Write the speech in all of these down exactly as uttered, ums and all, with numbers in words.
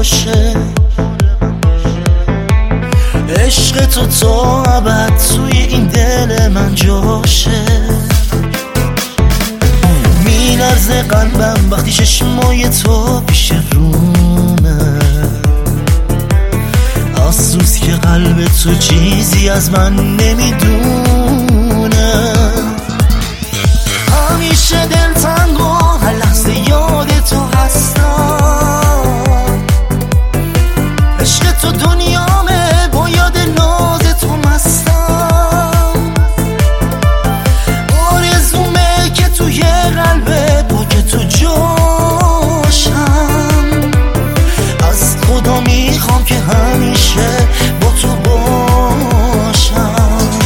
باشه، عشق تو تا ابد توی این دل من جاشه. میلرزه قلبم وقتی چشمای تو پیش رومه، افسوس که قلب تو چیزی از من نمیدونه. همیشه دلتنگ و هر لحظه یاد تو هستم، عشق تو دنیامه، با یاد ناز تو مستم. آرزومه که توی قلب پاک تو جاشم، از خدا میخوام که همیشه با تو باشم.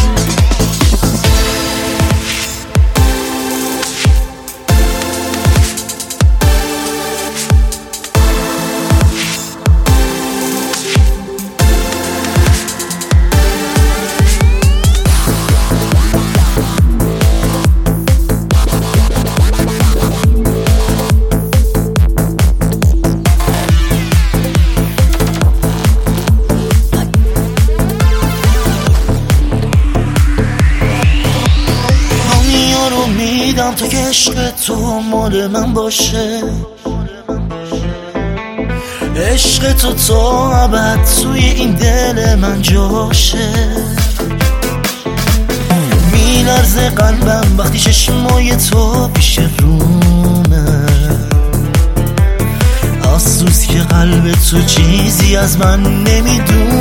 میدم تا که عشق تو مال من باشه، عشق تو تا ابد توی این دل من جاشه. میلرزه قلبم وقتی چشمای تو پیش رومه، افسوس که قلب تو چیزی از من نمیدونه.